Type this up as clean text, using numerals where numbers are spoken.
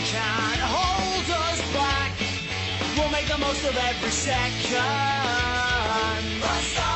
can't hold us back. We'll make the most of every second.